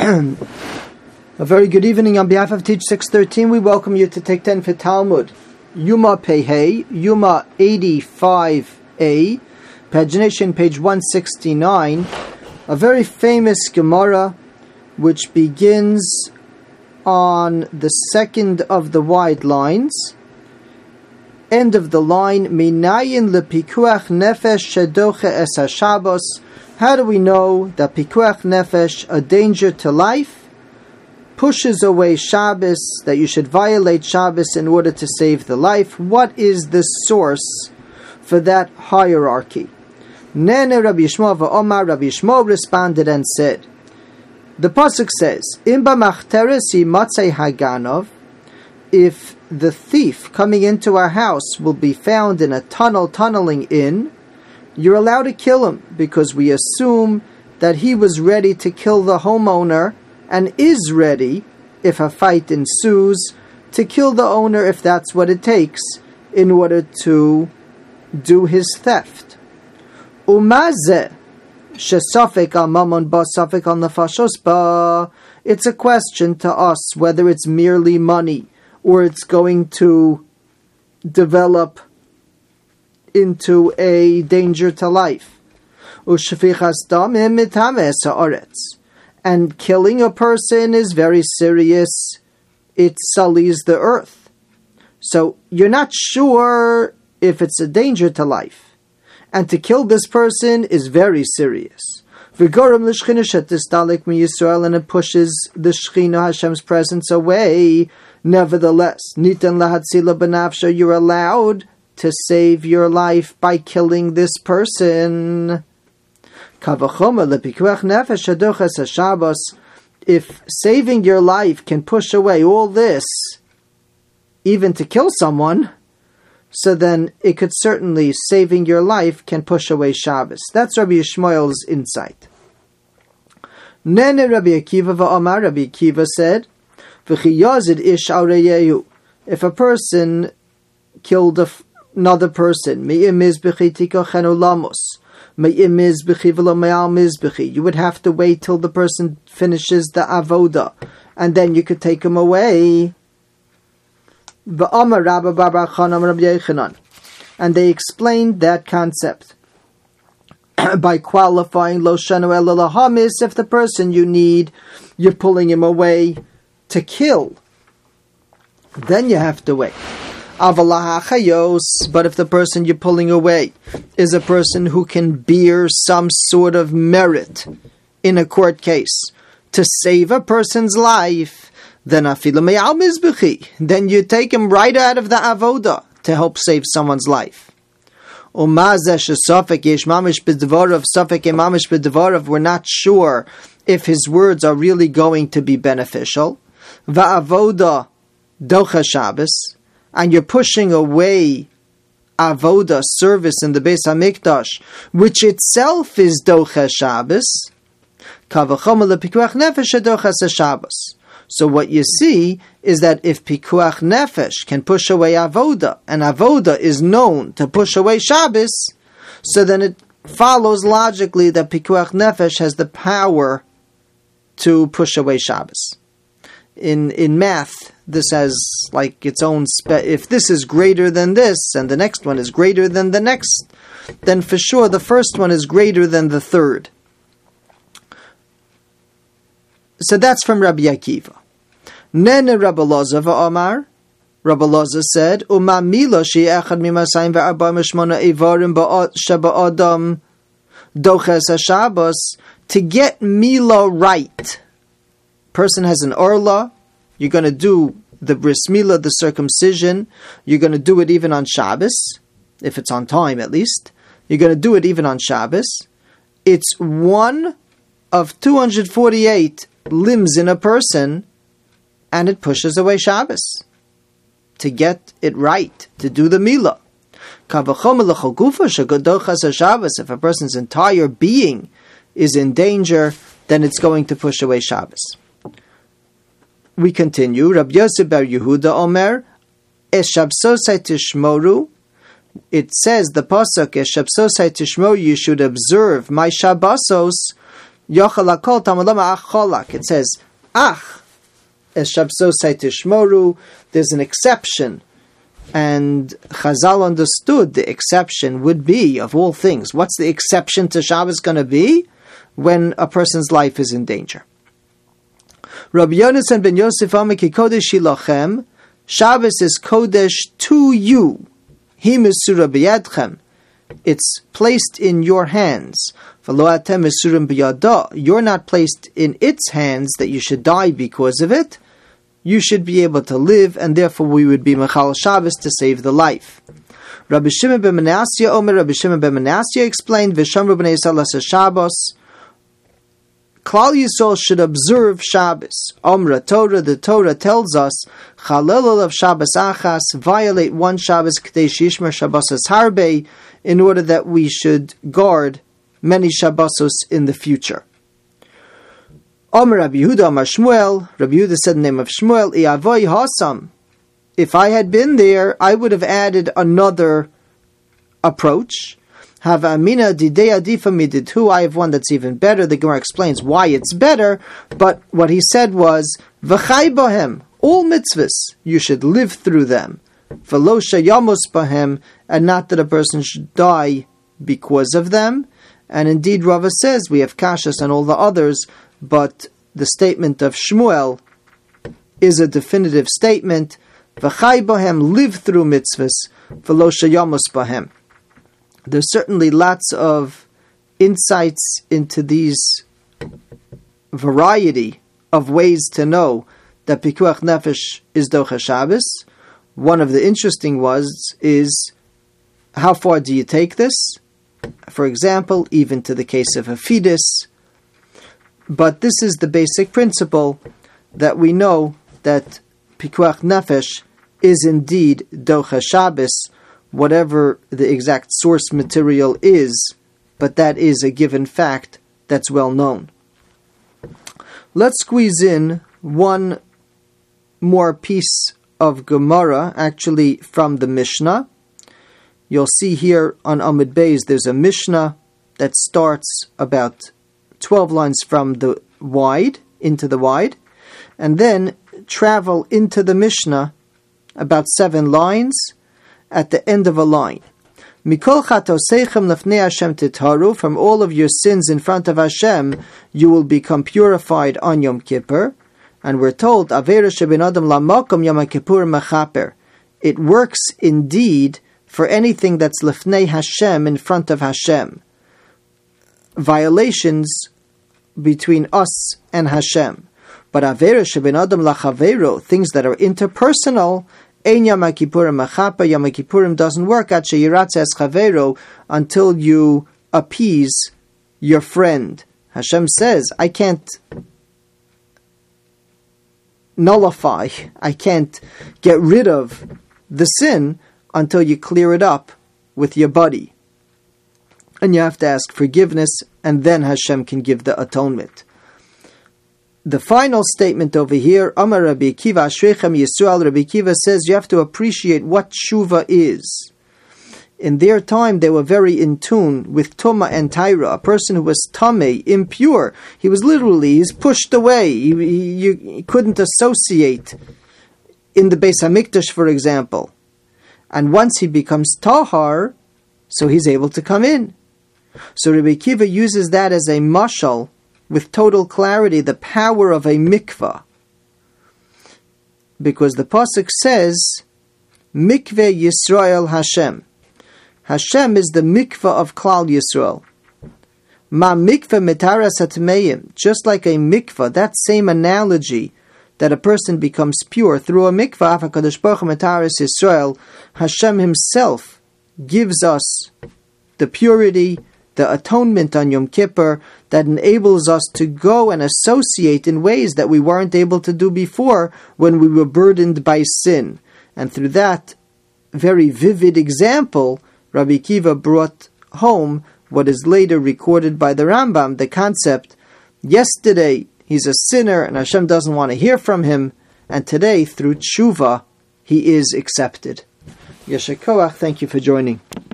A very good evening. On behalf of Teach 613, we welcome you to Take 10 for Talmud. Yuma Pehei, Yuma 85a, pagination page 169, a very famous Gemara which begins on the second of the wide lines. End of the line, Minayin lepikuach nefesh shedoche es haShabbos. How do we know that pikuach nefesh, a danger to life, pushes away Shabbos, that you should violate Shabbos in order to save the life? What is the source for that hierarchy? Nene Rabbi Yishmael v'Omar, Rabbi Yishmael responded and said, the pasuk says, Im b'machteres yimatzei haganov, if the thief coming into our house will be found in a tunneling in, you're allowed to kill him, because we assume that he was ready to kill the homeowner and is ready, if a fight ensues, to kill the owner if that's what it takes in order to do his theft. Umazeh shesafek al mamon ba safek al nefashos ba. It's a question to us whether it's merely money or it's going to develop into a danger to life. And killing a person is very serious. It sullies the earth. So you're not sure if it's a danger to life. And to kill this person is very serious. And it pushes the Shechina, Hashem's presence, away. Nevertheless, you're allowed to save your life by killing this person. If saving your life can push away all this, even to kill someone, so then it could certainly, saving your life can push away Shabbos. That's Rabbi Yishmael's insight. Nene Rabbi Akiva v'Amar, Rabbi Akiva said, if a person killed another person, you would have to wait till the person finishes the avoda, and then you could take him away. And they explained that concept by qualifying lo shanu ela lahamis. If the person you need, you're pulling him away to kill, then you have to wait. But if the person you're pulling away is a person who can bear some sort of merit in a court case to save a person's life, then then you take him right out of the avoda to help save someone's life. We're not sure if his words are really going to be beneficial. Va'avoda docha Shabbos, and you're pushing away avoda, service in the Beis HaMikdash, which itself is docha Shabbos. So what you see is that if pikuach nefesh can push away avoda, and avoda is known to push away Shabbos, so then it follows logically that pikuach nefesh has the power to push away Shabbos. In math, this has like its own if this is greater than this and the next one is greater than the next, then for sure the first one is greater than the third. So that's from Rabbi Akiva. Nene Rabbi Loza v'Amar, Rabbi Loza said, Uma milo she'echad mimasayim ve'arba mishmona ivarim sheba'adam doches haShabbos. To get Mila right, person has an orla, you're going to do the bris milah, the circumcision, you're going to do it even on Shabbos, if it's on time at least, you're going to do it even on Shabbos. It's one of 248 limbs in a person, and it pushes away Shabbos. To get it right, to do the milah. If a person's entire being is in danger, then it's going to push away Shabbos. We continue. Rabbi Yosef bar Yehuda Omer, Es Shabsosai Tishmoru. It says, the pasuk, Es Shabsosai Tishmoru, you should observe my Shabbosos Yochel hakol Talmud lama ach cholak. It says, ach, es shabsosai tishmoru, there's an exception. And Chazal understood the exception would be, of all things, what's the exception to Shabbos going to be? When a person's life is in danger. Rabbi Yonasan ben Yosef Amaki Kodesh Shilochem, Shabbos is Kodesh to you. Hi mesura b'yadchem. It's placed in your hands. V'lo atem mesurim b'yada. You're not placed in its hands that you should die because of it. You should be able to live, and therefore we would be Mechal Shabbos to save the life. Rabbi Shimon ben Menasya Omer, Rabbi Shimon ben Menasya explained, V'shamru b'nei Yisrael l'aseh Shabbos. Klal Yisrael should observe Shabbos. Omra Torah, the Torah tells us, Chalel of Shabbos Achas, violate one Shabbos K'dei Shishmer Shabbosos Harbe, in order that we should guard many Shabbosos in the future. Omer Rabbi Yehuda Amar Shmuel, Rabbi Yehuda said in the name of Shmuel, I'avoy Hasam. If I had been there, I would have added another approach. Have Amina Didei Adifa Mididhu. I have one that's even better. The Gemara explains why it's better, but what he said was, V'chai Bohem, all mitzvahs, you should live through them. V'lo Shayamos Bohem, and not that a person should die because of them. And indeed, Rava says, we have kashas and all the others, but the statement of Shmuel is a definitive statement. V'chai Bohem, live through mitzvahs. V'lo Shayamos Bohem. There's certainly lots of insights into these variety of ways to know that Pikuach Nefesh is Docha Shabbos. One of the interesting is how far do you take this? For example, even to the case of a fetus. But this is the basic principle that we know that Pikuach Nefesh is indeed Docha Shabbos, whatever the exact source material is, but that is a given fact that's well known. Let's squeeze in one more piece of Gemara, actually from the Mishnah. You'll see here on Amud Beis there's a Mishnah that starts about 12 lines from the wide, into the wide, and then travel into the Mishnah about 7 lines, at the end of a line. Mikol chatoseichem lefnei Hashem titharu, from all of your sins in front of Hashem, you will become purified on Yom Kippur. And we're told, Aveira shebin adam lamakom Yom Kippur mechaper. It works indeed for anything that's lefnei Hashem, in front of Hashem. Violations between us and Hashem. But Aveira shebin adam lachaveiro, things that are interpersonal, Ein Yom Kippurim Machapa. Yom Kippurim doesn't work at Sheyiratz Es Chavero, until you appease your friend. Hashem says, I can't nullify, I can't get rid of the sin until you clear it up with your buddy. And you have to ask forgiveness, and then Hashem can give the atonement. The final statement over here, Amar Rabbi Akiva Ashrechem Yisrael, Rabbi Akiva says you have to appreciate what tshuva is. In their time, they were very in tune with Tuma and Taira. A person who was Tameh, impure, he's pushed away. He couldn't associate in the Beis HaMikdash, for example. And once he becomes Tahar, so he's able to come in. So Rabbi Akiva uses that as a mashal, with total clarity, the power of a mikvah. Because the pasuk says, Mikveh Yisrael Hashem. Hashem is the mikvah of Klal Yisrael. Ma mikveh metaras hatmeim. Just like a mikvah, that same analogy that a person becomes pure through a mikvah, HaKadosh Baruch Hu metaras Yisrael, Hashem Himself gives us the purity, the atonement on Yom Kippur, that enables us to go and associate in ways that we weren't able to do before when we were burdened by sin. And through that very vivid example, Rabbi Akiva brought home what is later recorded by the Rambam, the concept, yesterday he's a sinner and Hashem doesn't want to hear from him, and today through tshuva he is accepted. Yesher Koach, thank you for joining.